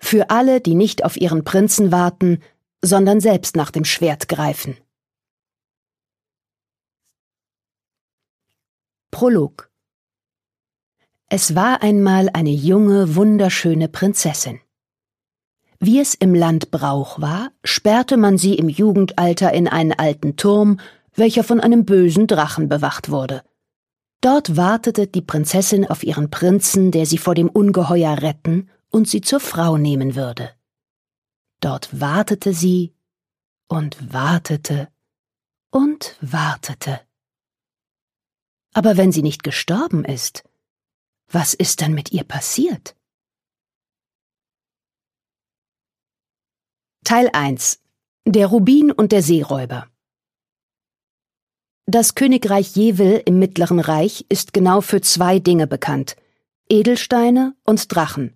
Für alle, die nicht auf ihren Prinzen warten, sondern selbst nach dem Schwert greifen. Prolog. Es war einmal eine junge, wunderschöne Prinzessin. Wie es im Land Brauch war, sperrte man sie im Jugendalter in einen alten Turm, welcher von einem bösen Drachen bewacht wurde. Dort wartete die Prinzessin auf ihren Prinzen, der sie vor dem Ungeheuer retten und sie zur Frau nehmen würde. Dort wartete sie und wartete und wartete. Aber wenn sie nicht gestorben ist, was ist dann mit ihr passiert? Teil 1: Der Rubin und der Seeräuber. Das Königreich Jewel im Mittleren Reich ist genau für 2 Dinge bekannt: Edelsteine und Drachen.